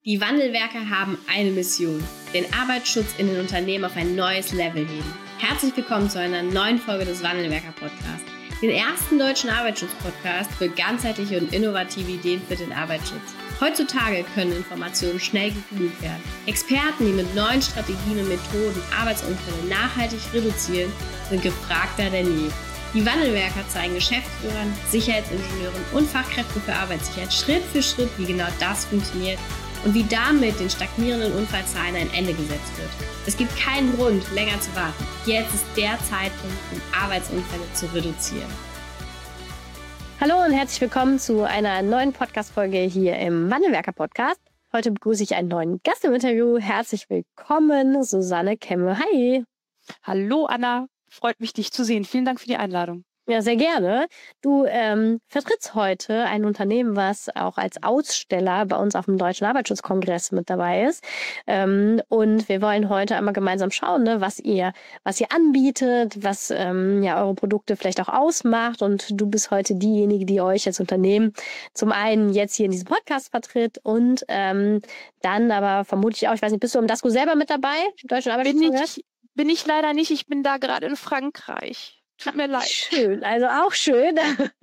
Die Wandelwerker haben eine Mission: den Arbeitsschutz in den Unternehmen auf ein neues Level heben. Herzlich willkommen zu einer neuen Folge des Wandelwerker-Podcasts, den ersten deutschen Arbeitsschutz-Podcast für ganzheitliche und innovative Ideen für den Arbeitsschutz. Heutzutage können Informationen schnell gegoogelt werden. Experten, die mit neuen Strategien und Methoden Arbeitsunfälle nachhaltig reduzieren, sind gefragter denn je. Die Wandelwerker zeigen Geschäftsführern, Sicherheitsingenieuren und Fachkräften für Arbeitssicherheit Schritt für Schritt, wie genau das funktioniert und wie damit den stagnierenden Unfallzahlen ein Ende gesetzt wird. Es gibt keinen Grund, länger zu warten. Jetzt ist der Zeitpunkt, um Arbeitsunfälle zu reduzieren. Hallo und herzlich willkommen zu einer neuen Podcast-Folge hier im Wandelwerker-Podcast. Heute begrüße ich einen neuen Gast im Interview. Herzlich willkommen, Susanne Kemme. Hi. Hallo Anna, freut mich, dich zu sehen. Vielen Dank für die Einladung. Ja, sehr gerne. Du vertrittst heute ein Unternehmen, was auch als Aussteller bei uns auf dem Deutschen Arbeitsschutzkongress mit dabei ist. Und wir wollen heute einmal gemeinsam schauen, ne, was ihr anbietet, was eure Produkte vielleicht auch ausmacht. Und du bist heute diejenige, die euch als Unternehmen zum einen jetzt hier in diesem Podcast vertritt und dann aber vermutlich auch, ich weiß nicht, bist du im DASCO selber mit dabei, im Deutschen Arbeitsschutzkongress? Bin ich leider nicht. Ich bin da gerade in Frankreich. Tut mir leid. Schön, also auch schön.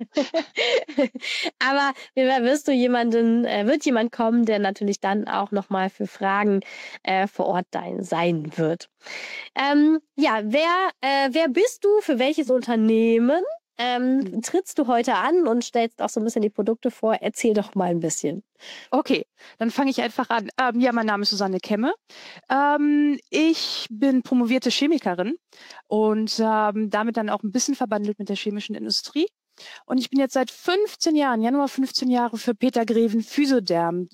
Aber wird jemand kommen, der natürlich dann auch nochmal für Fragen vor Ort sein wird. Wer bist du? Für welches Unternehmen trittst du heute an und stellst auch so ein bisschen die Produkte vor? Erzähl doch mal ein bisschen. Okay, dann fange ich einfach an. Mein Name ist Susanne Kemme. Ich bin promovierte Chemikerin und damit dann auch ein bisschen verbandelt mit der chemischen Industrie. Und ich bin jetzt seit 15 Jahren, Januar 15 Jahre für Peter Greven Physoderm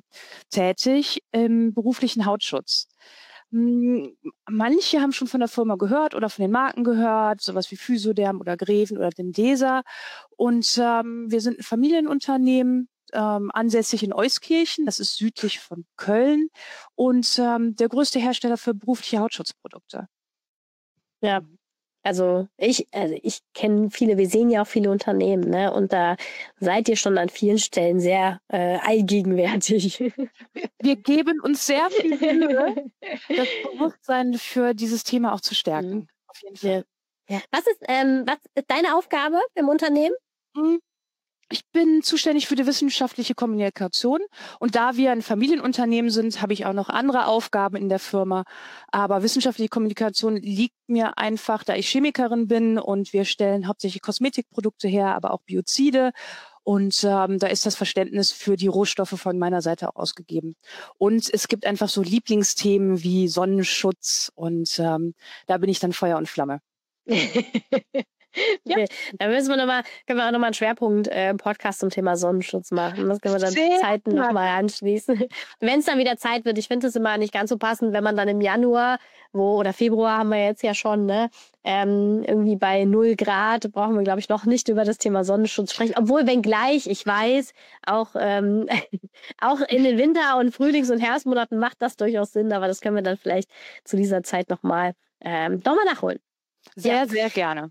tätig im beruflichen Hautschutz. Manche haben schon von der Firma gehört oder von den Marken gehört, sowas wie Physoderm oder Greven oder Dendesa. Und wir sind ein Familienunternehmen, ansässig in Euskirchen, das ist südlich von Köln, und der größte Hersteller für berufliche Hautschutzprodukte. Ja. Also ich kenne viele, wir sehen ja auch viele Unternehmen, ne? Und da seid ihr schon an vielen Stellen sehr allgegenwärtig. Wir geben uns sehr viel Mühe, das Bewusstsein für dieses Thema auch zu stärken. Auf jeden Fall. Ja. Was ist deine Aufgabe im Unternehmen? Ich bin zuständig für die wissenschaftliche Kommunikation, und da wir ein Familienunternehmen sind, habe ich auch noch andere Aufgaben in der Firma. Aber wissenschaftliche Kommunikation liegt mir einfach, da ich Chemikerin bin, und wir stellen hauptsächlich Kosmetikprodukte her, aber auch Biozide. Und da ist das Verständnis für die Rohstoffe von meiner Seite auch ausgegeben. Und es gibt einfach so Lieblingsthemen wie Sonnenschutz, und da bin ich dann Feuer und Flamme. Okay. Da können wir auch nochmal einen Schwerpunkt Podcast zum Thema Sonnenschutz machen. Das können wir dann Zeiten nochmal anschließen. Wenn es dann wieder Zeit wird, ich finde es immer nicht ganz so passend, wenn man dann im Januar oder Februar haben wir jetzt ja schon, ne, irgendwie bei 0 Grad brauchen wir, glaube ich, noch nicht über das Thema Sonnenschutz sprechen. Obwohl, wenngleich, ich weiß, auch in den Winter- und Frühlings- und Herbstmonaten macht das durchaus Sinn, aber das können wir dann vielleicht zu dieser Zeit nochmal nachholen. Sehr, sehr gerne.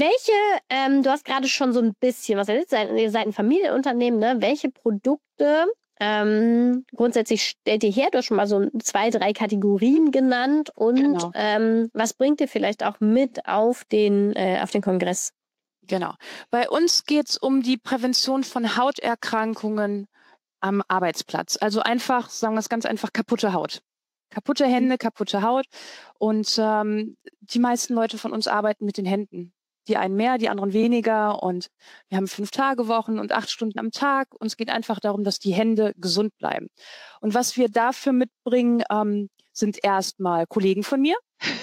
Du hast gerade schon so ein bisschen was erzählt, ihr seid ein Familienunternehmen, ne? Welche Produkte grundsätzlich stellt ihr her? Du hast schon mal so 2, 3 Kategorien genannt, und Genau. Was bringt ihr vielleicht auch mit auf den Kongress? Genau. Bei uns geht es um die Prävention von Hauterkrankungen am Arbeitsplatz. Also einfach, sagen wir es ganz einfach, kaputte Haut. Kaputte Hände, kaputte Haut. Und die meisten Leute von uns arbeiten mit den Händen. Die einen mehr, die anderen weniger. Und wir haben 5-Tage-Wochen und 8 Stunden am Tag. Uns geht einfach darum, dass die Hände gesund bleiben. Und was wir dafür mitbringen, sind erstmal Kollegen von mir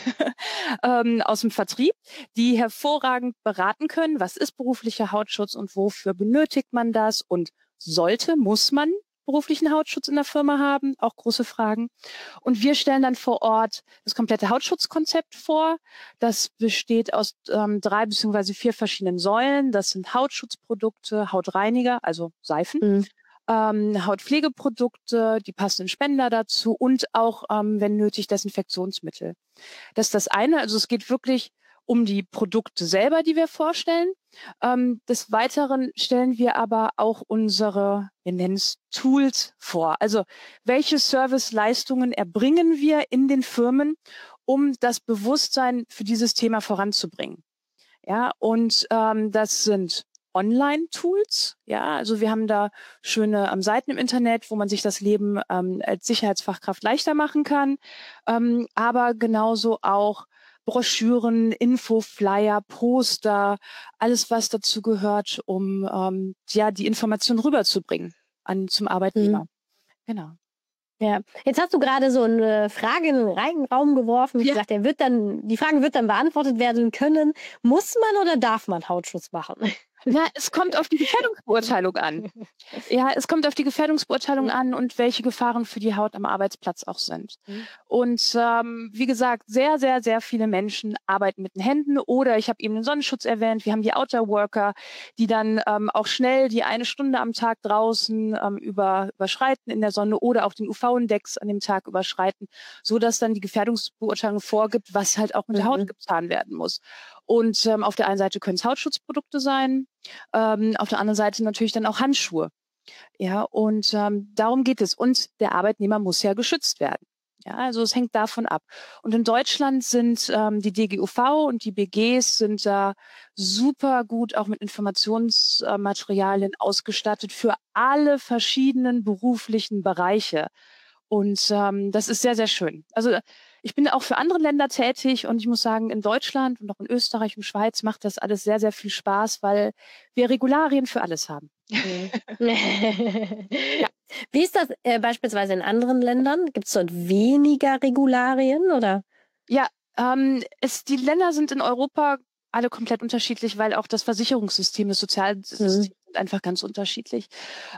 aus dem Vertrieb, die hervorragend beraten können, was ist beruflicher Hautschutz und wofür benötigt man das und muss man beruflichen Hautschutz in der Firma haben, auch große Fragen. Und wir stellen dann vor Ort das komplette Hautschutzkonzept vor. Das besteht aus 3 bzw. 4 verschiedenen Säulen. Das sind Hautschutzprodukte, Hautreiniger, also Seifen, Hautpflegeprodukte, die passenden Spender dazu und auch, wenn nötig, Desinfektionsmittel. Das ist das eine. Also es geht wirklich um die Produkte selber, die wir vorstellen. Des Weiteren stellen wir aber auch wir nennen es Tools vor. Also welche Serviceleistungen erbringen wir in den Firmen, um das Bewusstsein für dieses Thema voranzubringen. Ja, und das sind Online-Tools. Ja, also wir haben da schöne Seiten im Internet, wo man sich das Leben als Sicherheitsfachkraft leichter machen kann. Aber genauso auch Broschüren, Infoflyer, Poster, alles, was dazu gehört, um die Information rüberzubringen zum Arbeitnehmer. Genau. Ja, jetzt hast du gerade so eine Frage in den Raum geworfen. Ich gesagt, die Frage wird dann beantwortet werden können. Muss man oder darf man Hautschutz machen? Ja, es kommt auf die Gefährdungsbeurteilung an. Ja, es kommt auf die Gefährdungsbeurteilung an und welche Gefahren für die Haut am Arbeitsplatz auch sind. Und wie gesagt, sehr, sehr, sehr viele Menschen arbeiten mit den Händen oder ich habe eben den Sonnenschutz erwähnt. Wir haben die Outer Worker, die dann auch schnell die 1 Stunde am Tag draußen überschreiten in der Sonne oder auch den UV-Index an dem Tag überschreiten, so dass dann die Gefährdungsbeurteilung vorgibt, was halt auch mit der Haut getan werden muss. Und auf der einen Seite können es Hautschutzprodukte sein, auf der anderen Seite natürlich dann auch Handschuhe. Ja, und darum geht es. Und der Arbeitnehmer muss ja geschützt werden. Ja, also es hängt davon ab. Und in Deutschland sind die DGUV und die BGs sind da super gut auch mit Informationsmaterialien ausgestattet für alle verschiedenen beruflichen Bereiche. Und das ist sehr, sehr schön. Also ich bin auch für andere Länder tätig und ich muss sagen, in Deutschland und auch in Österreich und Schweiz macht das alles sehr, sehr viel Spaß, weil wir Regularien für alles haben. Ja. Wie ist das beispielsweise in anderen Ländern? Gibt es dort weniger Regularien oder? Ja, die Länder sind in Europa alle komplett unterschiedlich, weil auch das Versicherungssystem, das Sozialsystem sind einfach ganz unterschiedlich.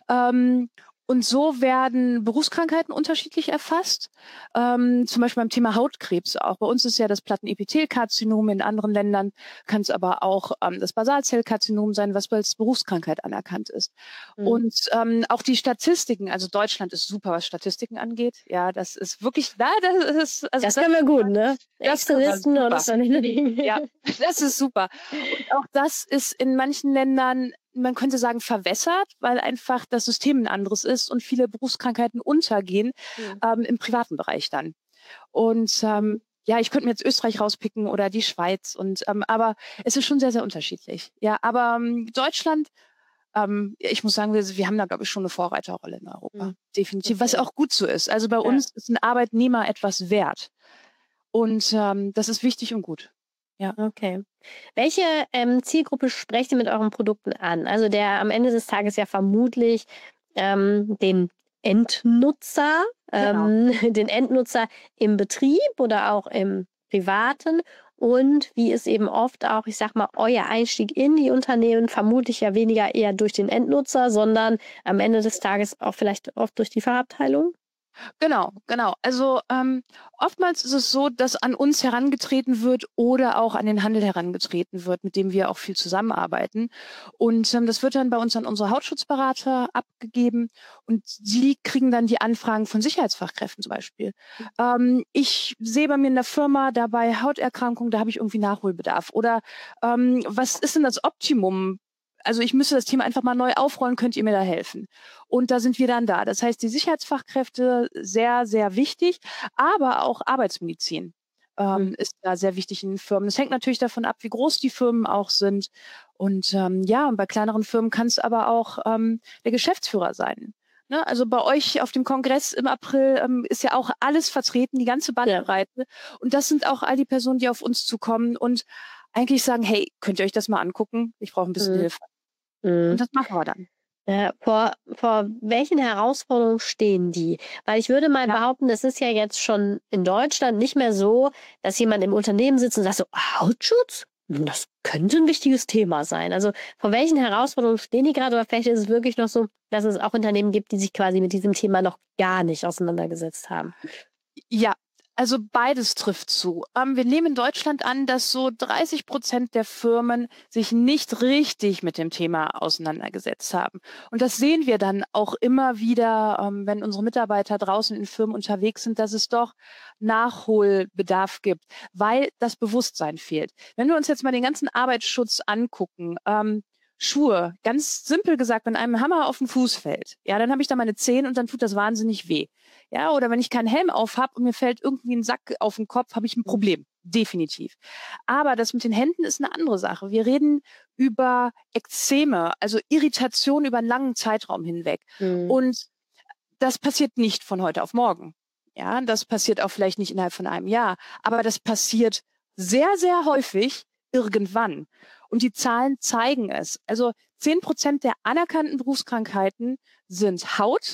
Und so werden Berufskrankheiten unterschiedlich erfasst. Zum Beispiel beim Thema Hautkrebs auch. Bei uns ist ja das Plattenepithelkarzinom, in anderen Ländern kann es aber auch das Basalzellkarzinom sein, was als Berufskrankheit anerkannt ist. Und auch die Statistiken, also Deutschland ist super, was Statistiken angeht. Ja, das ist wirklich, das können wir gut, ne? Excel-Listen und so. Ja, das ist super. Und auch das ist in manchen Ländern, man könnte sagen, verwässert, weil einfach das System ein anderes ist und viele Berufskrankheiten untergehen im privaten Bereich dann. Und ich könnte mir jetzt Österreich rauspicken oder die Schweiz, aber es ist schon sehr, sehr unterschiedlich. Ja, aber Deutschland, ich muss sagen, wir haben da, glaube ich, schon eine Vorreiterrolle in Europa. Definitiv, was auch gut so ist. Also bei uns ist ein Arbeitnehmer etwas wert. Und das ist wichtig und gut. Ja. Okay. Welche Zielgruppe sprecht ihr mit euren Produkten an? Also der am Ende des Tages ja vermutlich den Endnutzer, den Endnutzer im Betrieb oder auch im Privaten und wie ist eben oft auch, ich sag mal, euer Einstieg in die Unternehmen vermutlich ja weniger eher durch den Endnutzer, sondern am Ende des Tages auch vielleicht oft durch die Fachabteilung? Genau. Also oftmals ist es so, dass an uns herangetreten wird oder auch an den Handel herangetreten wird, mit dem wir auch viel zusammenarbeiten. Und das wird dann bei uns an unsere Hautschutzberater abgegeben und sie kriegen dann die Anfragen von Sicherheitsfachkräften zum Beispiel. Ich sehe bei mir in der Firma dabei Hauterkrankungen, da habe ich irgendwie Nachholbedarf. Oder was ist denn das Optimum? Also ich müsste das Thema einfach mal neu aufrollen, könnt ihr mir da helfen? Und da sind wir dann da. Das heißt, die Sicherheitsfachkräfte sehr, sehr wichtig, aber auch Arbeitsmedizin ist da sehr wichtig in den Firmen. Das hängt natürlich davon ab, wie groß die Firmen auch sind. Und und bei kleineren Firmen kann es aber auch der Geschäftsführer sein. Ne? Also bei euch auf dem Kongress im April ist ja auch alles vertreten, die ganze Bandbreite. Ja. Und das sind auch all die Personen, die auf uns zukommen und eigentlich sagen, hey, könnt ihr euch das mal angucken? Ich brauche ein bisschen Hilfe. Und das machen wir dann. Vor welchen Herausforderungen stehen die? Weil ich würde mal behaupten, es ist ja jetzt schon in Deutschland nicht mehr so, dass jemand im Unternehmen sitzt und sagt so, Hautschutz? Das könnte ein wichtiges Thema sein. Also vor welchen Herausforderungen stehen die gerade? Oder vielleicht ist es wirklich noch so, dass es auch Unternehmen gibt, die sich quasi mit diesem Thema noch gar nicht auseinandergesetzt haben. Ja, Also beides trifft zu. Wir nehmen in Deutschland an, dass so 30% der Firmen sich nicht richtig mit dem Thema auseinandergesetzt haben. Und das sehen wir dann auch immer wieder, wenn unsere Mitarbeiter draußen in Firmen unterwegs sind, dass es doch Nachholbedarf gibt, weil das Bewusstsein fehlt. Wenn wir uns jetzt mal den ganzen Arbeitsschutz angucken, Schuhe, ganz simpel gesagt, wenn einem ein Hammer auf den Fuß fällt, ja, dann habe ich da meine Zehen und dann tut das wahnsinnig weh. Ja, oder wenn ich keinen Helm auf habe und mir fällt irgendwie ein Sack auf den Kopf, habe ich ein Problem. Definitiv. Aber das mit den Händen ist eine andere Sache. Wir reden über Ekzeme, also Irritation über einen langen Zeitraum hinweg. Und das passiert nicht von heute auf morgen. Ja, das passiert auch vielleicht nicht innerhalb von einem Jahr. Aber das passiert sehr, sehr häufig irgendwann. Und die Zahlen zeigen es. Also 10% der anerkannten Berufskrankheiten sind Haut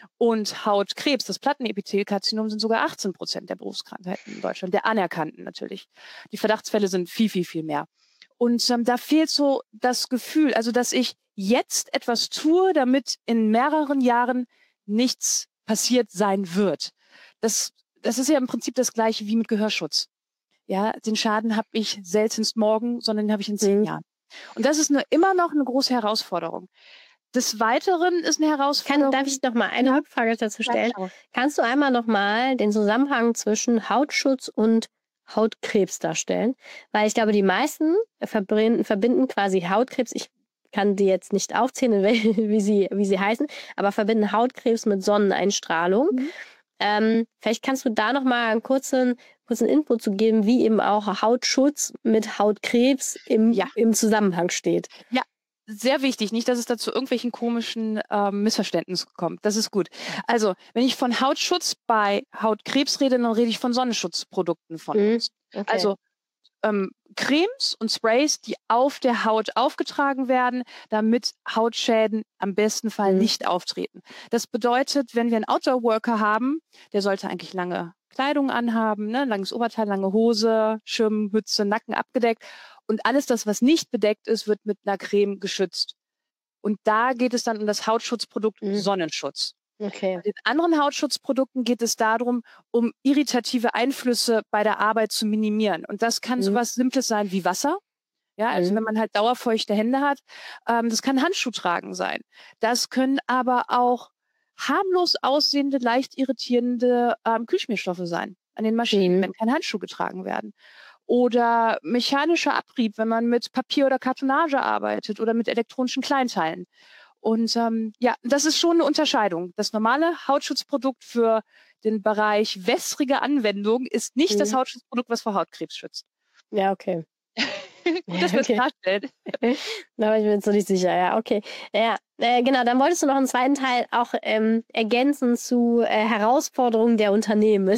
und Hautkrebs. Das Plattenepithelkarzinom sind sogar 18% der Berufskrankheiten in Deutschland, der anerkannten natürlich. Die Verdachtsfälle sind viel, viel, viel mehr. Und da fehlt so das Gefühl, also dass ich jetzt etwas tue, damit in mehreren Jahren nichts passiert sein wird. Das ist ja im Prinzip das Gleiche wie mit Gehörschutz. Ja, den Schaden habe ich seltenst morgen, sondern den habe ich in 10 Jahren. Und das ist immer noch eine große Herausforderung. Des Weiteren ist eine Herausforderung. Darf ich noch mal eine Rückfrage dazu stellen? Ja, kannst du einmal noch mal den Zusammenhang zwischen Hautschutz und Hautkrebs darstellen? Weil ich glaube, die meisten verbinden quasi Hautkrebs, ich kann die jetzt nicht aufzählen, wie sie heißen, aber verbinden Hautkrebs mit Sonneneinstrahlung. Vielleicht kannst du da noch mal einen kurzen Input zu geben, wie eben auch Hautschutz mit Hautkrebs im Zusammenhang steht. Ja, sehr wichtig. Nicht, dass es da zu irgendwelchen komischen Missverständnissen kommt. Das ist gut. Also, wenn ich von Hautschutz bei Hautkrebs rede, dann rede ich von Sonnenschutzprodukten von uns. Okay. Also Cremes und Sprays, die auf der Haut aufgetragen werden, damit Hautschäden am besten Fall nicht auftreten. Das bedeutet, wenn wir einen Outdoor-Worker haben, der sollte eigentlich lange Kleidung anhaben, ne? Langes Oberteil, lange Hose, Schirm, Mütze, Nacken abgedeckt. Und alles das, was nicht bedeckt ist, wird mit einer Creme geschützt. Und da geht es dann um das Hautschutzprodukt Sonnenschutz. Okay. Bei den anderen Hautschutzprodukten geht es darum, um irritative Einflüsse bei der Arbeit zu minimieren. Und das kann sowas Simples sein wie Wasser. Ja, also wenn man halt dauerfeuchte Hände hat, das kann Handschuh tragen sein. Das können aber auch harmlos aussehende, leicht irritierende Kühlschmierstoffe sein an den Maschinen, wenn keine Handschuhe getragen werden. Oder mechanischer Abrieb, wenn man mit Papier oder Kartonage arbeitet oder mit elektronischen Kleinteilen. Und das ist schon eine Unterscheidung. Das normale Hautschutzprodukt für den Bereich wässrige Anwendung ist nicht das Hautschutzprodukt, was vor Hautkrebs schützt. Ja, okay. Gut, dass wir es klarstellen. Da war ich mir jetzt noch nicht sicher. Ja, okay. Ja, genau, dann wolltest du noch einen zweiten Teil auch ergänzen zu Herausforderungen der Unternehmen.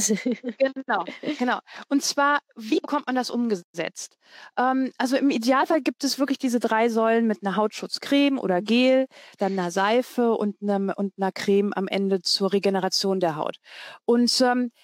Genau. Und zwar, wie bekommt man das umgesetzt? Also im Idealfall gibt es wirklich diese 3 Säulen mit einer Hautschutzcreme oder Gel, dann einer Seife und einer Creme am Ende zur Regeneration der Haut. Und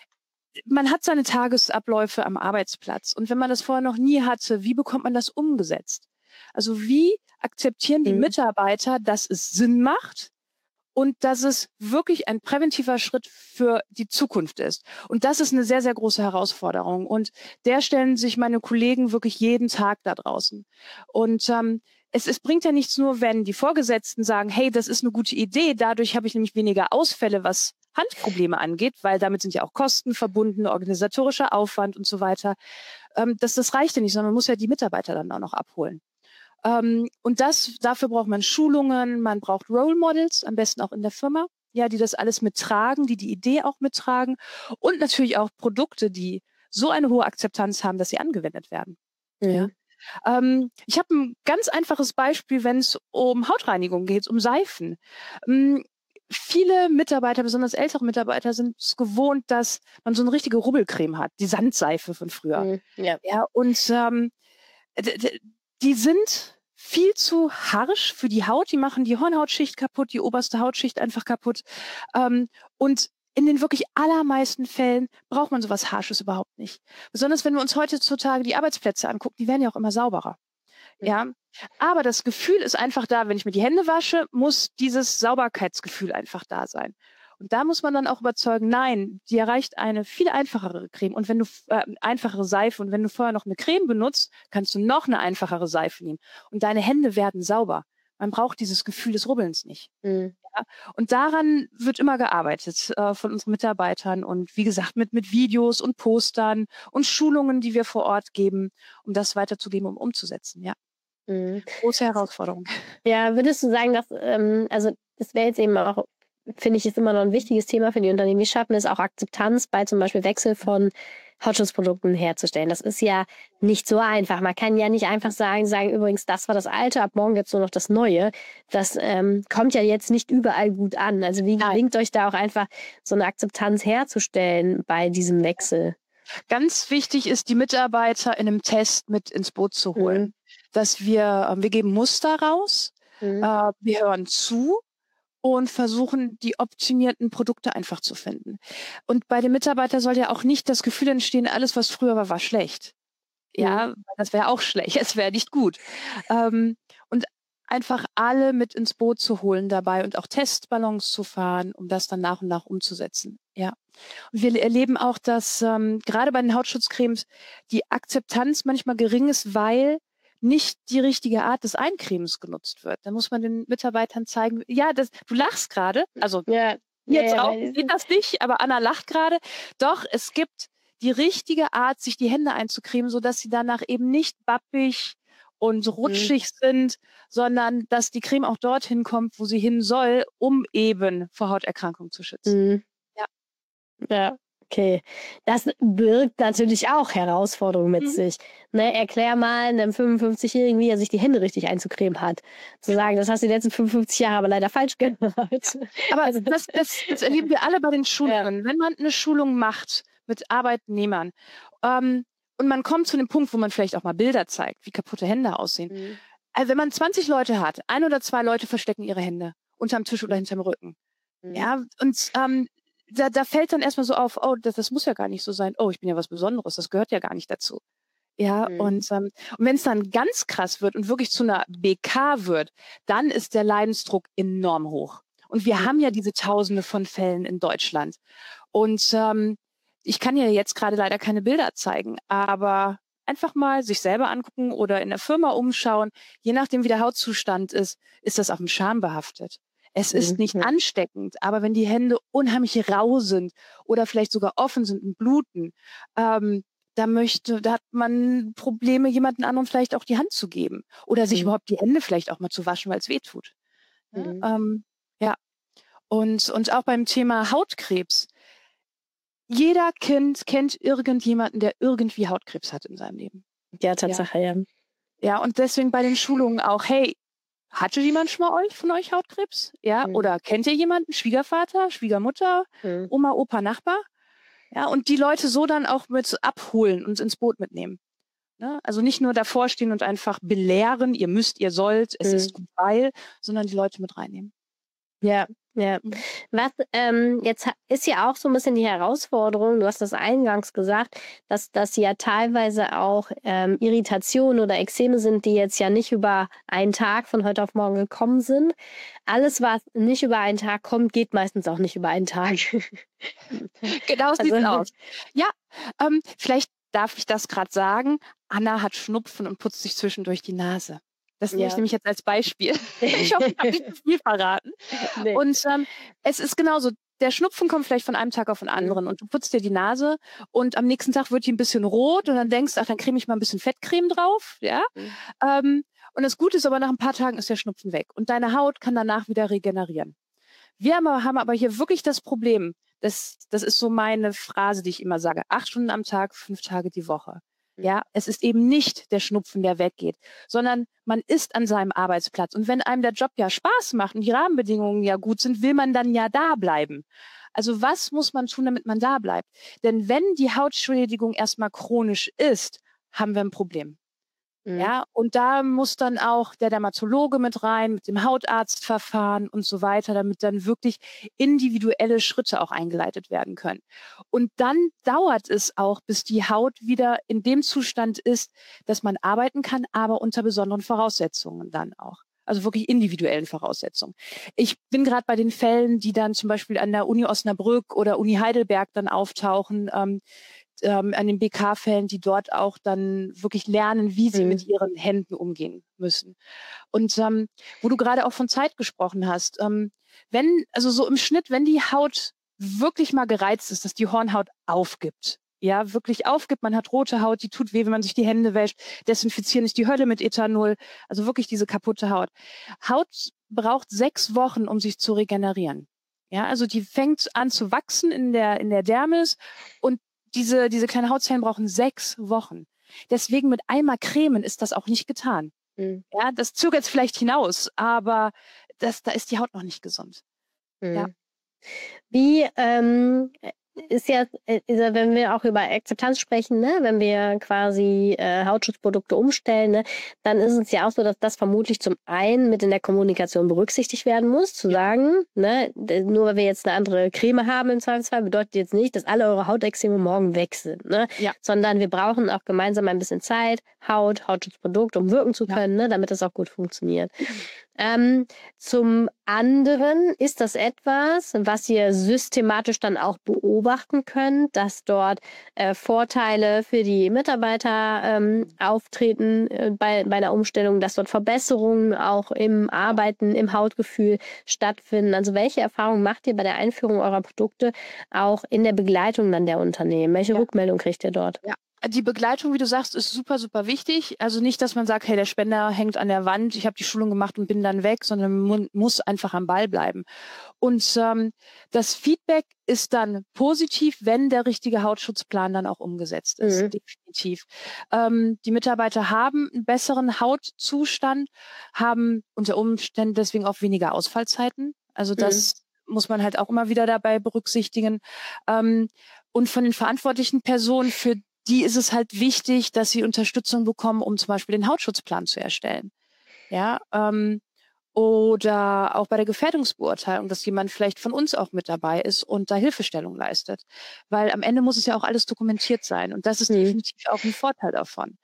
man hat seine Tagesabläufe am Arbeitsplatz. Und wenn man das vorher noch nie hatte, wie bekommt man das umgesetzt? Also wie akzeptieren die Mitarbeiter, dass es Sinn macht und dass es wirklich ein präventiver Schritt für die Zukunft ist? Und das ist eine sehr, sehr große Herausforderung. Und der stellen sich meine Kollegen wirklich jeden Tag da draußen. Und es bringt ja nichts nur, wenn die Vorgesetzten sagen, hey, das ist eine gute Idee, dadurch habe ich nämlich weniger Ausfälle, was Handprobleme angeht, weil damit sind ja auch Kosten verbunden, organisatorischer Aufwand und so weiter. Das reicht ja nicht, sondern man muss ja die Mitarbeiter dann auch noch abholen. Und dafür braucht man Schulungen, man braucht Role Models, am besten auch in der Firma, ja, die das alles mittragen, die Idee auch mittragen und natürlich auch Produkte, die so eine hohe Akzeptanz haben, dass sie angewendet werden. Ja. Ich habe ein ganz einfaches Beispiel, wenn es um Hautreinigung geht, um Seifen. Viele Mitarbeiter, besonders ältere Mitarbeiter, sind es gewohnt, dass man so eine richtige Rubbelcreme hat, die Sandseife von früher. Ja, und die sind viel zu harsch für die Haut. Die machen die Hornhautschicht kaputt, die oberste Hautschicht einfach kaputt. Und in den wirklich allermeisten Fällen braucht man sowas Harsches überhaupt nicht. Besonders wenn wir uns heutzutage die Arbeitsplätze angucken, die werden ja auch immer sauberer. Ja, aber das Gefühl ist einfach da, wenn ich mir die Hände wasche, muss dieses Sauberkeitsgefühl einfach da sein. Und da muss man dann auch überzeugen, nein, dir reicht eine viel einfachere Creme. Und wenn du einfachere Seife und wenn du vorher noch eine Creme benutzt, kannst du noch eine einfachere Seife nehmen. Und deine Hände werden sauber. Man braucht dieses Gefühl des Rubbelns nicht. Mhm. Ja? Und daran wird immer gearbeitet von unseren Mitarbeitern und wie gesagt mit Videos und Postern und Schulungen, die wir vor Ort geben, um das weiterzugeben, um umzusetzen. Ja. Mhm. Große Herausforderung. Ja, würdest du sagen, dass, also das wäre jetzt eben auch, finde ich, ist immer noch ein wichtiges Thema für die Unternehmen. Wie schaffen es auch Akzeptanz bei zum Beispiel Wechsel von Hautschutzprodukten herzustellen? Das ist ja nicht so einfach. Man kann ja nicht einfach sagen, übrigens, das war das Alte, ab morgen jetzt nur noch das Neue. Das kommt ja jetzt nicht überall gut an. Also wie gelingt euch da auch einfach so eine Akzeptanz herzustellen bei diesem Wechsel? Ganz wichtig ist, die Mitarbeiter in einem Test mit ins Boot zu holen. Dass wir geben Muster raus, wir hören zu und versuchen, die optimierten Produkte einfach zu finden. Und bei den Mitarbeitern soll ja auch nicht das Gefühl entstehen, alles, was früher war schlecht. Ja, das wäre auch schlecht, es wäre nicht gut. Und einfach alle mit ins Boot zu holen dabei und auch Testballons zu fahren, um das dann nach und nach umzusetzen. Ja. Und wir erleben auch, dass gerade bei den Hautschutzcremes die Akzeptanz manchmal gering ist, weil nicht die richtige Art des Eincremes genutzt wird. Da muss man den Mitarbeitern zeigen, ja, du lachst gerade, also jetzt auch sieht das nicht, aber Anna lacht gerade. Doch, es gibt die richtige Art, sich die Hände einzucremen, sodass sie danach eben nicht bappig und rutschig sind, sondern dass die Creme auch dorthin kommt, wo sie hin soll, um eben vor Hauterkrankungen zu schützen. Ja. Okay, das birgt natürlich auch Herausforderungen mit sich. Ne, erklär mal einem 55-Jährigen, wie er sich die Hände richtig einzucremen hat. Zu sagen, das hast du die letzten 55 Jahre aber leider falsch gemacht. Aber also das erleben wir alle bei den Schulungen. Ja. Wenn man eine Schulung macht mit Arbeitnehmern und man kommt zu dem Punkt, wo man vielleicht auch mal Bilder zeigt, wie kaputte Hände aussehen. Also wenn man 20 Leute hat, 1 oder 2 Leute verstecken ihre Hände unterm Tisch oder hinterm Rücken. Ja, und da fällt dann erstmal so auf, oh, das muss ja gar nicht so sein. Oh, ich bin ja was Besonderes, das gehört ja gar nicht dazu. Ja, und wenn es dann ganz krass wird und wirklich zu einer BK wird, dann ist der Leidensdruck enorm hoch. Und wir haben ja diese Tausende von Fällen in Deutschland. Und ich kann ja jetzt gerade leider keine Bilder zeigen, aber einfach mal sich selber angucken oder in der Firma umschauen. Je nachdem, wie der Hautzustand ist das auch mit Scham behaftet. Es ist nicht ansteckend, aber wenn die Hände unheimlich rau sind oder vielleicht sogar offen sind und bluten, da hat man Probleme, jemanden anderem vielleicht auch die Hand zu geben oder sich überhaupt die Hände vielleicht auch mal zu waschen, weil es weh tut. Ja. Und auch beim Thema Hautkrebs. Jeder Kind kennt irgendjemanden, der irgendwie Hautkrebs hat in seinem Leben. Ja, Tatsache, ja. Ja, und deswegen bei den Schulungen auch, hey, hatte jemand schon mal von euch Hautkrebs? Ja, oder kennt ihr jemanden? Schwiegervater, Schwiegermutter, Oma, Opa, Nachbar? Ja, und die Leute so dann auch mit abholen und ins Boot mitnehmen. Ne? Also nicht nur davor stehen und einfach belehren, ihr müsst, ihr sollt, es ist gut, weil, sondern die Leute mit reinnehmen. Ja. Was jetzt ist ja auch so ein bisschen die Herausforderung, du hast das eingangs gesagt, dass ja teilweise auch Irritationen oder Ekzeme sind, die jetzt ja nicht über einen Tag von heute auf morgen gekommen sind. Alles, was nicht über einen Tag kommt, geht meistens auch nicht über einen Tag. Genau so sieht's aus. Ja, vielleicht darf ich das gerade sagen. Anna hat Schnupfen und putzt sich zwischendurch die Nase. Das nehme ich nämlich jetzt als Beispiel. Ich hoffe, ich habe nicht zu viel verraten. Nee. Und es ist genauso. Der Schnupfen kommt vielleicht von einem Tag auf den anderen und du putzt dir die Nase und am nächsten Tag wird die ein bisschen rot und dann denkst du, ach, dann creme ich mal ein bisschen Fettcreme drauf. Ja? Und das Gute ist aber, nach ein paar Tagen ist der Schnupfen weg und deine Haut kann danach wieder regenerieren. Wir haben aber hier wirklich das Problem, das ist so meine Phrase, die ich immer sage, 8 Stunden am Tag, 5 Tage die Woche. Ja, es ist eben nicht der Schnupfen, der weggeht, sondern man ist an seinem Arbeitsplatz. Und wenn einem der Job ja Spaß macht und die Rahmenbedingungen ja gut sind, will man dann ja da bleiben. Also was muss man tun, damit man da bleibt? Denn wenn die Hautschädigung erstmal chronisch ist, haben wir ein Problem. Ja, und da muss dann auch der Dermatologe mit rein, mit dem Hautarztverfahren und so weiter, damit dann wirklich individuelle Schritte auch eingeleitet werden können. Und dann dauert es auch, bis die Haut wieder in dem Zustand ist, dass man arbeiten kann, aber unter besonderen Voraussetzungen dann auch. Also wirklich individuellen Voraussetzungen. Ich bin gerade bei den Fällen, die dann zum Beispiel an der Uni Osnabrück oder Uni Heidelberg dann auftauchen, an den BK-Fällen, die dort auch dann wirklich lernen, wie sie mit ihren Händen umgehen müssen. Und wo du gerade auch von Zeit gesprochen hast, also so im Schnitt, wenn die Haut wirklich mal gereizt ist, dass die Hornhaut aufgibt, ja, wirklich aufgibt, man hat rote Haut, die tut weh, wenn man sich die Hände wäscht, desinfizieren ist die Hölle mit Ethanol, also wirklich diese kaputte Haut. Haut braucht 6 Wochen, um sich zu regenerieren. Ja, also die fängt an zu wachsen in der Dermis und diese kleinen Hautzellen brauchen 6 Wochen. Deswegen mit einmal cremen ist das auch nicht getan. Ja, das zögert jetzt vielleicht hinaus, aber da ist die Haut noch nicht gesund. Ja. Wie ist ja, wenn wir auch über Akzeptanz sprechen, ne, wenn wir quasi Hautschutzprodukte umstellen, ne, dann ist es ja auch so, dass das vermutlich zum einen mit in der Kommunikation berücksichtigt werden muss, zu sagen, ne, nur weil wir jetzt eine andere Creme haben im Zweifelsfall, bedeutet jetzt nicht, dass alle eure Hautextreme morgen weg sind, ne, sondern wir brauchen auch gemeinsam ein bisschen Zeit, Hautschutzprodukt, um wirken zu können, ne, damit das auch gut funktioniert. Zum anderen ist das etwas, was ihr systematisch dann auch beobachten könnt, dass dort Vorteile für die Mitarbeiter auftreten bei der Umstellung, dass dort Verbesserungen auch im Arbeiten, im Hautgefühl stattfinden. Also welche Erfahrungen macht ihr bei der Einführung eurer Produkte auch in der Begleitung dann der Unternehmen? Welche Rückmeldung kriegt ihr dort? Ja. Die Begleitung, wie du sagst, ist super, super wichtig. Also nicht, dass man sagt, hey, der Spender hängt an der Wand, ich habe die Schulung gemacht und bin dann weg, sondern man muss einfach am Ball bleiben. Und das Feedback ist dann positiv, wenn der richtige Hautschutzplan dann auch umgesetzt ist. Definitiv. Die Mitarbeiter haben einen besseren Hautzustand, haben unter Umständen deswegen auch weniger Ausfallzeiten. Also das muss man halt auch immer wieder dabei berücksichtigen. Und von den verantwortlichen Personen, für die ist es halt wichtig, dass sie Unterstützung bekommen, um zum Beispiel den Hautschutzplan zu erstellen. Ja, oder auch bei der Gefährdungsbeurteilung, dass jemand vielleicht von uns auch mit dabei ist und da Hilfestellung leistet. Weil am Ende muss es ja auch alles dokumentiert sein. Und das ist definitiv auch ein Vorteil davon.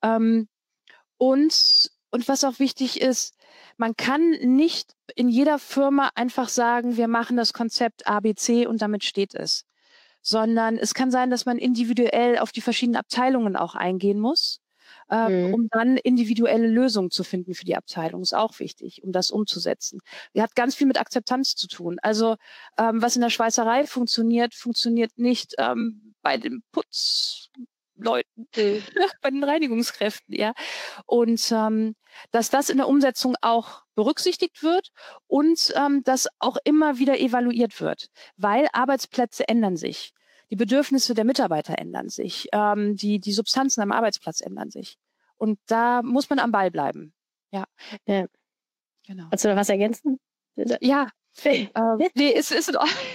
Und was auch wichtig ist, man kann nicht in jeder Firma einfach sagen, wir machen das Konzept ABC und damit steht es. Sondern es kann sein, dass man individuell auf die verschiedenen Abteilungen auch eingehen muss, um dann individuelle Lösungen zu finden für die Abteilung. Ist auch wichtig, um das umzusetzen. Hat ganz viel mit Akzeptanz zu tun. Also was in der Schweißerei funktioniert, funktioniert nicht bei den Putzleuten, bei den Reinigungskräften, ja. Und dass das in der Umsetzung auch berücksichtigt wird und dass auch immer wieder evaluiert wird, weil Arbeitsplätze ändern sich. Die Bedürfnisse der Mitarbeiter ändern sich. Die Substanzen am Arbeitsplatz ändern sich. Und da muss man am Ball bleiben. Ja. Genau. Willst du noch was ergänzen? Ja. Nee, es ist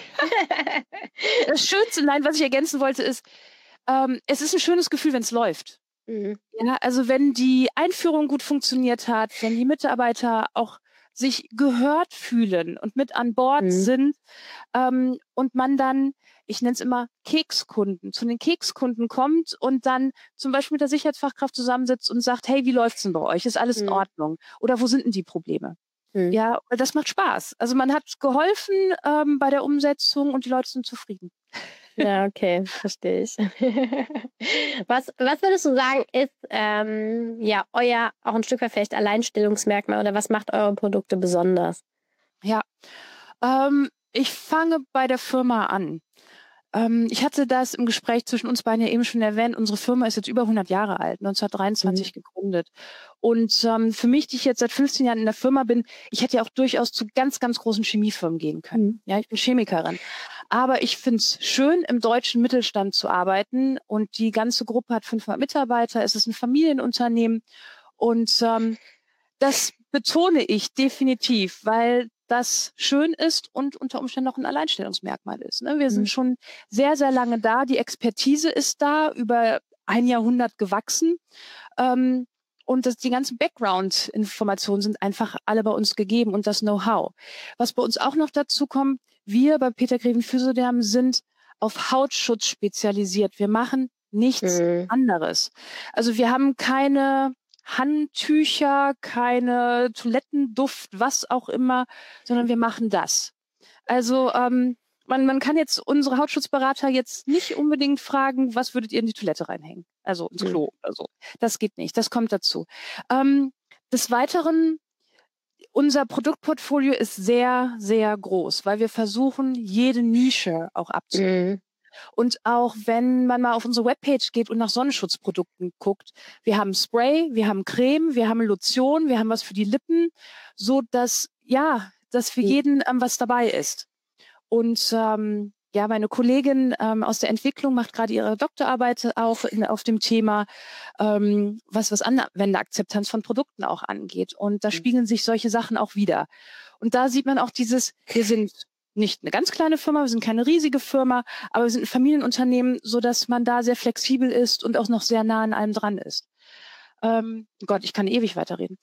das Schönste, nein, was ich ergänzen wollte, ist, es ist ein schönes Gefühl, wenn es läuft. Ja, also wenn die Einführung gut funktioniert hat, wenn die Mitarbeiter auch sich gehört fühlen und mit an Bord sind und man dann, ich nenne es immer Kekskunden, zu den Kekskunden kommt und dann zum Beispiel mit der Sicherheitsfachkraft zusammensitzt und sagt, hey, wie läuft's denn bei euch? Ist alles in Ordnung? Oder wo sind denn die Probleme? Ja, das macht Spaß. Also man hat geholfen bei der Umsetzung und die Leute sind zufrieden. Ja, okay, verstehe ich. Was würdest du sagen, ist ja euer auch ein Stück weit vielleicht Alleinstellungsmerkmal oder was macht eure Produkte besonders? Ja, ich fange bei der Firma an. Ich hatte das im Gespräch zwischen uns beiden ja eben schon erwähnt. Unsere Firma ist jetzt über 100 Jahre alt, 1923 gegründet. Und für mich, die ich jetzt seit 15 Jahren in der Firma bin, ich hätte ja auch durchaus zu ganz, ganz großen Chemiefirmen gehen können. Ja, ich bin Chemikerin. Aber ich finde es schön, im deutschen Mittelstand zu arbeiten. Und die ganze Gruppe hat 500 Mitarbeiter. Es ist ein Familienunternehmen. Und das betone ich definitiv, weil das schön ist und unter Umständen auch ein Alleinstellungsmerkmal ist. Ne? Wir sind schon sehr, sehr lange da. Die Expertise ist da, über ein Jahrhundert gewachsen. Und die ganzen Background-Informationen sind einfach alle bei uns gegeben und das Know-how. Was bei uns auch noch dazu kommt, wir bei Peter Greven Physioderm sind auf Hautschutz spezialisiert. Wir machen nichts anderes. Also wir haben keine Handtücher, keine Toilettenduft, was auch immer, sondern wir machen das. Also man kann jetzt unsere Hautschutzberater jetzt nicht unbedingt fragen, was würdet ihr in die Toilette reinhängen? Also ins Klo oder so. Das geht nicht, das kommt dazu. Des Weiteren, unser Produktportfolio ist sehr, sehr groß, weil wir versuchen, jede Nische auch abzudecken. Und auch wenn man mal auf unsere Webpage geht und nach Sonnenschutzprodukten guckt, wir haben Spray, wir haben Creme, wir haben Lotion, wir haben was für die Lippen, so dass für jeden was dabei ist. Und meine Kollegin aus der Entwicklung macht gerade ihre Doktorarbeit auch auf dem Thema, was Anwenderakzeptanz von Produkten auch angeht. Und da spiegeln sich solche Sachen auch wieder. Und da sieht man auch wir sind nicht eine ganz kleine Firma, wir sind keine riesige Firma, aber wir sind ein Familienunternehmen, sodass man da sehr flexibel ist und auch noch sehr nah an allem dran ist. Gott, ich kann ewig weiterreden.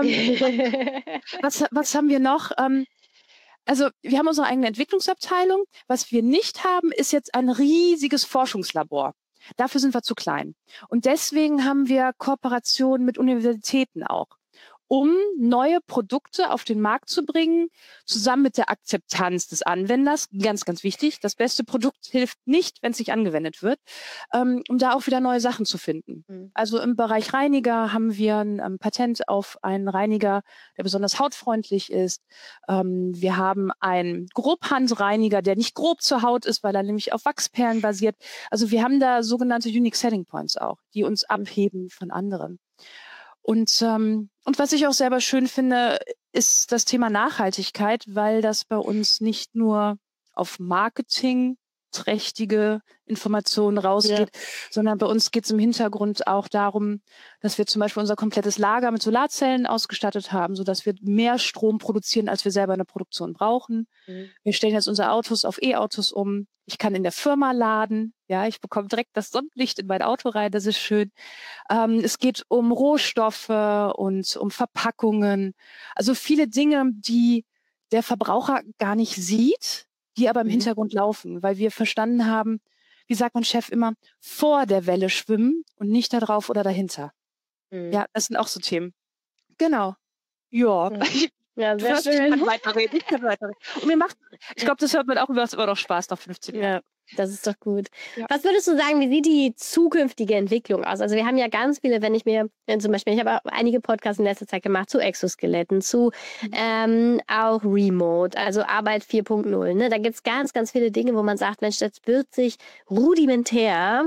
Was haben wir noch? Also wir haben unsere eigene Entwicklungsabteilung. Was wir nicht haben, ist jetzt ein riesiges Forschungslabor. Dafür sind wir zu klein. Und deswegen haben wir Kooperationen mit Universitäten auch, um neue Produkte auf den Markt zu bringen, zusammen mit der Akzeptanz des Anwenders. Ganz, ganz wichtig. Das beste Produkt hilft nicht, wenn es nicht angewendet wird, um da auch wieder neue Sachen zu finden. Also im Bereich Reiniger haben wir ein Patent auf einen Reiniger, der besonders hautfreundlich ist. Wir haben einen Grobhandreiniger, der nicht grob zur Haut ist, weil er nämlich auf Wachsperlen basiert. Also wir haben da sogenannte Unique Selling Points auch, die uns abheben von anderen. Und was ich auch selber schön finde, ist das Thema Nachhaltigkeit, weil das bei uns nicht nur auf Marketing trächtige Informationen rausgeht, sondern bei uns geht es im Hintergrund auch darum, dass wir zum Beispiel unser komplettes Lager mit Solarzellen ausgestattet haben, sodass wir mehr Strom produzieren, als wir selber in der Produktion brauchen. Wir stellen jetzt unsere Autos auf E-Autos um. Ich kann in der Firma laden. Ja, ich bekomme direkt das Sonnenlicht in mein Auto rein. Das ist schön. Es geht um Rohstoffe und um Verpackungen. Also viele Dinge, die der Verbraucher gar nicht sieht, die aber im Hintergrund laufen, weil wir verstanden haben, wie sagt mein Chef immer, vor der Welle schwimmen und nicht da drauf oder dahinter. Ja, das sind auch so Themen. Genau. Ja. Ja, sehr schön. Ich kann weiterreden. Und ich glaube, das hört man auch, du hast immer noch Spaß nach 15 Jahren. Ja, das ist doch gut. Ja. Was würdest du sagen, wie sieht die zukünftige Entwicklung aus? Also wir haben ja ganz viele, wenn ich mir zum Beispiel, ich habe auch einige Podcasts in letzter Zeit gemacht zu Exoskeletten, zu auch Remote, also Arbeit 4.0. Ne? Da gibt es ganz, ganz viele Dinge, wo man sagt, Mensch, das wird sich rudimentär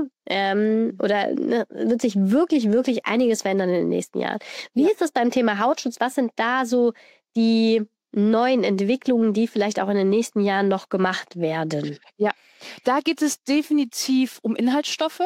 wird sich wirklich, wirklich einiges verändern in den nächsten Jahren. Wie ist das beim Thema Hautschutz? Was sind da so die neuen Entwicklungen, die vielleicht auch in den nächsten Jahren noch gemacht werden? Ja, da geht es definitiv um Inhaltsstoffe.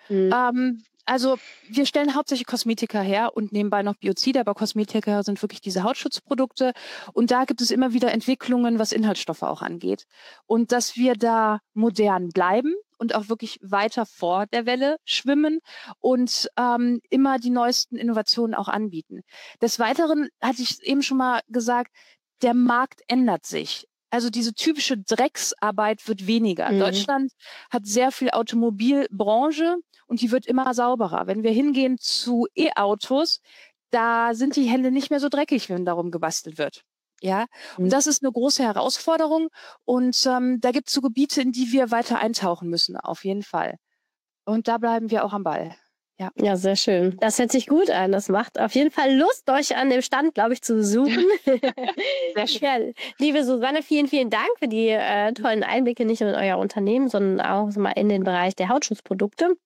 Also wir stellen hauptsächlich Kosmetika her und nebenbei noch Biozide, aber Kosmetika sind wirklich diese Hautschutzprodukte. Und da gibt es immer wieder Entwicklungen, was Inhaltsstoffe auch angeht. Und dass wir da modern bleiben und auch wirklich weiter vor der Welle schwimmen und immer die neuesten Innovationen auch anbieten. Des Weiteren hatte ich eben schon mal gesagt, der Markt ändert sich. Also diese typische Drecksarbeit wird weniger. Deutschland hat sehr viel Automobilbranche und die wird immer sauberer. Wenn wir hingehen zu E-Autos, da sind die Hände nicht mehr so dreckig, wenn darum gebastelt wird. Ja, und das ist eine große Herausforderung und da gibt es so Gebiete, in die wir weiter eintauchen müssen, auf jeden Fall. Und da bleiben wir auch am Ball. Ja, sehr schön. Das hört sich gut an. Das macht auf jeden Fall Lust, euch an dem Stand, glaube ich, zu besuchen. Sehr schön. Ja, liebe Susanne, vielen, vielen Dank für die tollen Einblicke, nicht nur in euer Unternehmen, sondern auch so mal in den Bereich der Hautschutzprodukte.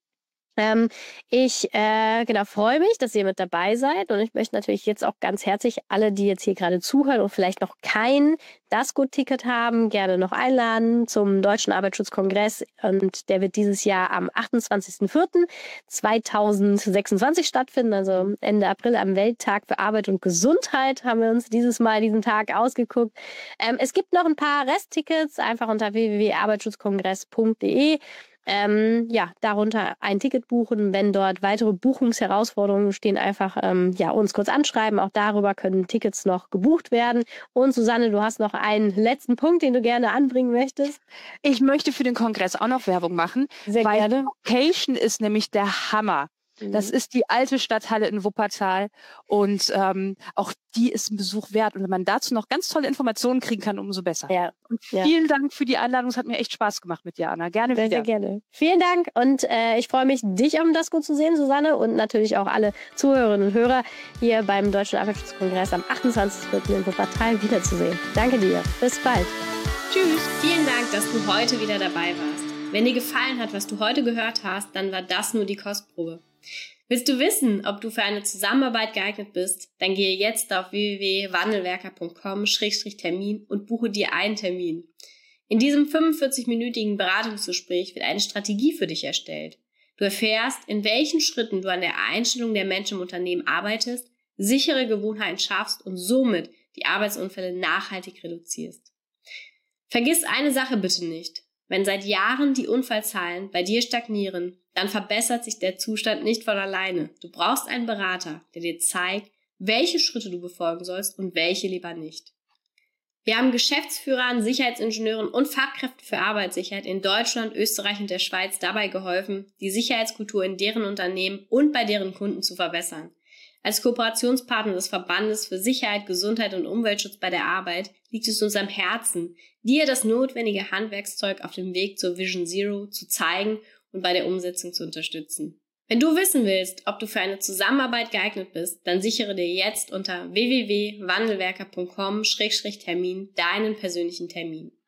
Ich freue mich, dass ihr mit dabei seid und ich möchte natürlich jetzt auch ganz herzlich alle, die jetzt hier gerade zuhören und vielleicht noch kein DASGO-Ticket haben, gerne noch einladen zum Deutschen Arbeitsschutzkongress und der wird dieses Jahr am 28.04.2026 stattfinden, also Ende April am Welttag für Arbeit und Gesundheit haben wir uns dieses Mal diesen Tag ausgeguckt. Es gibt noch ein paar Resttickets, einfach unter www.arbeitsschutzkongress.de. Darunter ein Ticket buchen. Wenn dort weitere Buchungsherausforderungen stehen, einfach uns kurz anschreiben. Auch darüber können Tickets noch gebucht werden. Und Susanne, du hast noch einen letzten Punkt, den du gerne anbringen möchtest. Ich möchte für den Kongress auch noch Werbung machen. Sehr gerne. Location ist nämlich der Hammer. Das ist die alte Stadthalle in Wuppertal und auch die ist ein Besuch wert. Und wenn man dazu noch ganz tolle Informationen kriegen kann, umso besser. Ja. Und vielen Dank für die Einladung. Es hat mir echt Spaß gemacht mit dir, Anna. Gerne wieder. Sehr gerne. Vielen Dank und ich freue mich, dich am DASGO zu sehen, Susanne, und natürlich auch alle Zuhörerinnen und Hörer hier beim Deutschen Arbeitsschutzkongress am 28.03. in Wuppertal wiederzusehen. Danke dir. Bis bald. Tschüss. Vielen Dank, dass du heute wieder dabei warst. Wenn dir gefallen hat, was du heute gehört hast, dann war das nur die Kostprobe. Willst du wissen, ob du für eine Zusammenarbeit geeignet bist? Dann gehe jetzt auf www.wandelwerker.com/Termin und buche dir einen Termin. In diesem 45-minütigen Beratungsgespräch wird eine Strategie für dich erstellt. Du erfährst, in welchen Schritten du an der Einstellung der Menschen im Unternehmen arbeitest, sichere Gewohnheiten schaffst und somit die Arbeitsunfälle nachhaltig reduzierst. Vergiss eine Sache bitte nicht. Wenn seit Jahren die Unfallzahlen bei dir stagnieren, dann verbessert sich der Zustand nicht von alleine. Du brauchst einen Berater, der dir zeigt, welche Schritte du befolgen sollst und welche lieber nicht. Wir haben Geschäftsführern, Sicherheitsingenieuren und Fachkräften für Arbeitssicherheit in Deutschland, Österreich und der Schweiz dabei geholfen, die Sicherheitskultur in deren Unternehmen und bei deren Kunden zu verbessern. Als Kooperationspartner des Verbandes für Sicherheit, Gesundheit und Umweltschutz bei der Arbeit liegt es uns am Herzen, dir das notwendige Handwerkszeug auf dem Weg zur Vision Zero zu zeigen und bei der Umsetzung zu unterstützen. Wenn du wissen willst, ob du für eine Zusammenarbeit geeignet bist, dann sichere dir jetzt unter www.wandelwerker.com/Termin deinen persönlichen Termin.